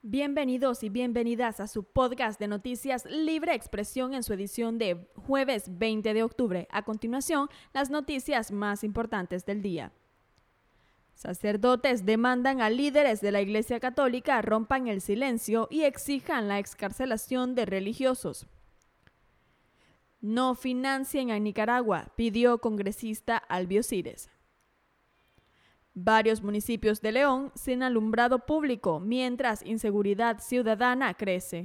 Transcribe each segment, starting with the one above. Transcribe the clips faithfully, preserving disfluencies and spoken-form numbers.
Bienvenidos y bienvenidas a su podcast de noticias Libre Expresión en su edición de jueves veinte de octubre. A continuación, las noticias más importantes del día. Sacerdotes demandan a líderes de la Iglesia Católica rompan el silencio y exijan la excarcelación de religiosos. No financien a Nicaragua, pidió congresista Albiósires. Varios municipios de León sin alumbrado público, mientras inseguridad ciudadana crece.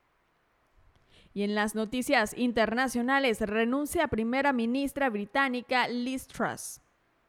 Y en las noticias internacionales, renuncia primera ministra británica Liz Truss.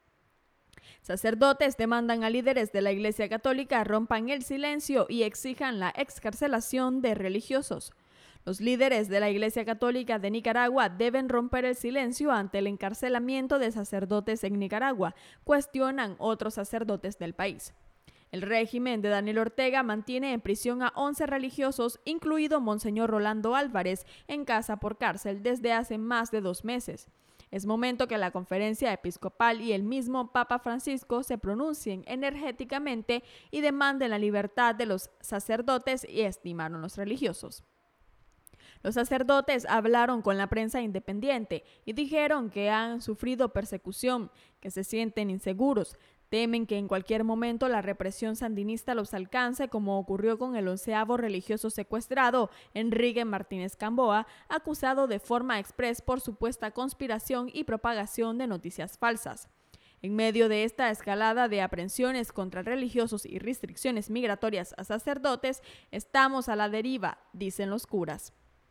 Sacerdotes demandan a líderes de la Iglesia Católica rompan el silencio y exijan la excarcelación de religiosos. Los líderes de la Iglesia Católica de Nicaragua deben romper el silencio ante el encarcelamiento de sacerdotes en Nicaragua, cuestionan otros sacerdotes del país. El régimen de Daniel Ortega mantiene en prisión a once religiosos, incluido Monseñor Rolando Álvarez, en casa por cárcel desde hace más de dos meses. Es momento que la conferencia episcopal y el mismo Papa Francisco se pronuncien enérgicamente y demanden la libertad de los sacerdotes y estimaron los religiosos. Los sacerdotes hablaron con la prensa independiente y dijeron que han sufrido persecución, que se sienten inseguros, temen que en cualquier momento la represión sandinista los alcance, como ocurrió con el onceavo religioso secuestrado, Enrique Martínez Camboa, acusado de forma express por supuesta conspiración y propagación de noticias falsas. En medio de esta escalada de aprehensiones contra religiosos y restricciones migratorias a sacerdotes, estamos a la deriva, dicen los curas.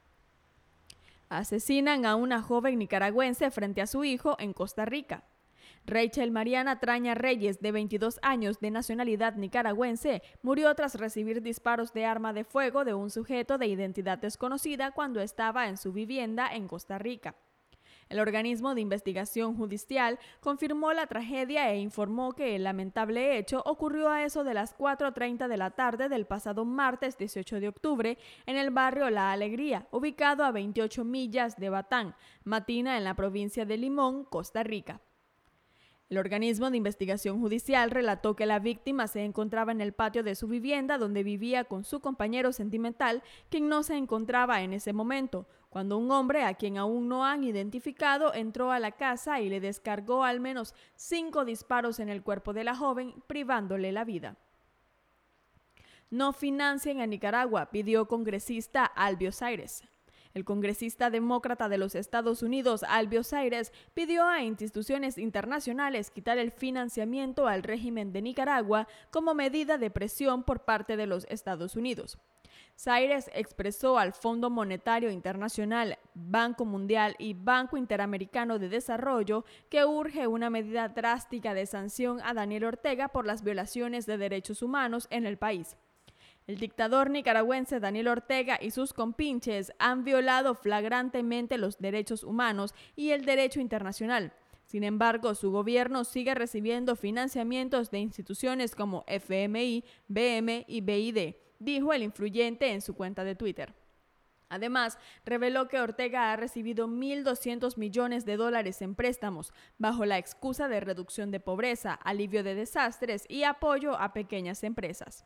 Asesinan a una joven nicaragüense frente a su hijo en Costa Rica. Rachel Mariana Traña Reyes, de veintidós años, de nacionalidad nicaragüense, murió tras recibir disparos de arma de fuego de un sujeto de identidad desconocida cuando estaba en su vivienda en Costa Rica. El organismo de investigación judicial confirmó la tragedia e informó que el lamentable hecho ocurrió a eso de las cuatro treinta de la tarde del pasado martes dieciocho de octubre en el barrio La Alegría, ubicado a veintiocho millas de Batán, Matina, en la provincia de Limón, Costa Rica. El organismo de investigación judicial relató que la víctima se encontraba en el patio de su vivienda donde vivía con su compañero sentimental, quien no se encontraba en ese momento, cuando un hombre a quien aún no han identificado entró a la casa y le descargó al menos cinco disparos en el cuerpo de la joven, privándole la vida. No financien a Nicaragua, pidió congresista Albiósires. El congresista demócrata de los Estados Unidos, Albiósires, pidió a instituciones internacionales quitar el financiamiento al régimen de Nicaragua como medida de presión por parte de los Estados Unidos. Sires expresó al Fondo Monetario Internacional, Banco Mundial y Banco Interamericano de Desarrollo que urge una medida drástica de sanción a Daniel Ortega por las violaciones de derechos humanos en el país. El dictador nicaragüense Daniel Ortega y sus compinches han violado flagrantemente los derechos humanos y el derecho internacional. Sin embargo, su gobierno sigue recibiendo financiamientos de instituciones como F M I, B M y B I D, dijo el influyente en su cuenta de Twitter. Además, reveló que Ortega ha recibido mil doscientos millones de dólares en préstamos, bajo la excusa de reducción de pobreza, alivio de desastres y apoyo a pequeñas empresas.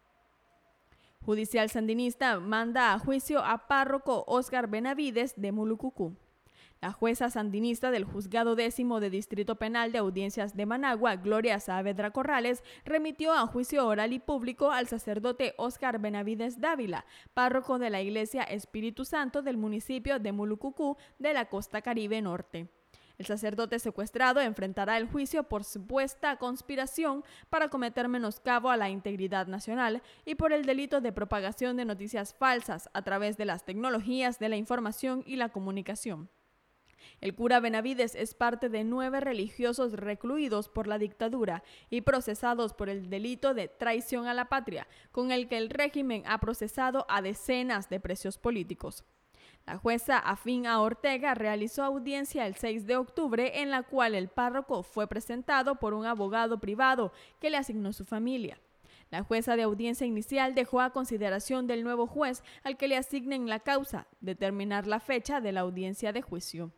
Judicial sandinista manda a juicio a párroco Óscar Benavides de Mulucucú. La jueza sandinista del Juzgado Décimo de Distrito Penal de Audiencias de Managua, Gloria Saavedra Corrales, remitió a juicio oral y público al sacerdote Óscar Benavides Dávila, párroco de la Iglesia Espíritu Santo del municipio de Mulucucú de la costa Caribe Norte. El sacerdote secuestrado enfrentará el juicio por supuesta conspiración para cometer menoscabo a la integridad nacional y por el delito de propagación de noticias falsas a través de las tecnologías de la información y la comunicación. El cura Benavides es parte de nueve religiosos recluidos por la dictadura y procesados por el delito de traición a la patria, con el que el régimen ha procesado a decenas de presos políticos. La jueza afín a Ortega realizó audiencia el seis de octubre en la cual el párroco fue presentado por un abogado privado que le asignó su familia. La jueza de audiencia inicial dejó a consideración del nuevo juez al que le asignen la causa determinar la fecha de la audiencia de juicio.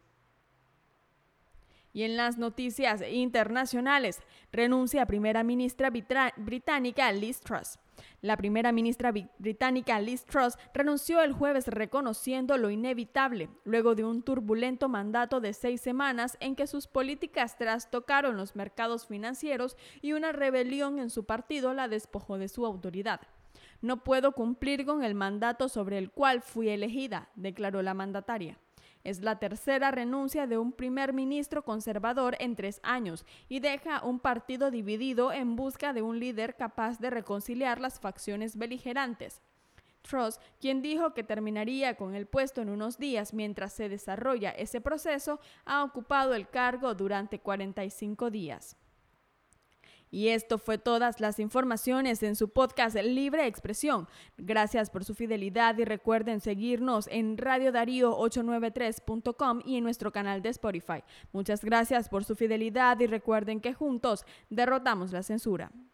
Y en las noticias internacionales, renuncia a primera ministra británica Liz Truss. La primera ministra británica Liz Truss renunció el jueves reconociendo lo inevitable, luego de un turbulento mandato de seis semanas en que sus políticas trastocaron los mercados financieros y una rebelión en su partido la despojó de su autoridad. No puedo cumplir con el mandato sobre el cual fui elegida, declaró la mandataria. Es la tercera renuncia de un primer ministro conservador en tres años y deja un partido dividido en busca de un líder capaz de reconciliar las facciones beligerantes. Truss, quien dijo que terminaría con el puesto en unos días mientras se desarrolla ese proceso, ha ocupado el cargo durante cuarenta y cinco días. Y esto fue todas las informaciones en su podcast Libre Expresión. Gracias por su fidelidad y recuerden seguirnos en radio darío ochocientos noventa y tres punto com y en nuestro canal de Spotify. Muchas gracias por su fidelidad y recuerden que juntos derrotamos la censura.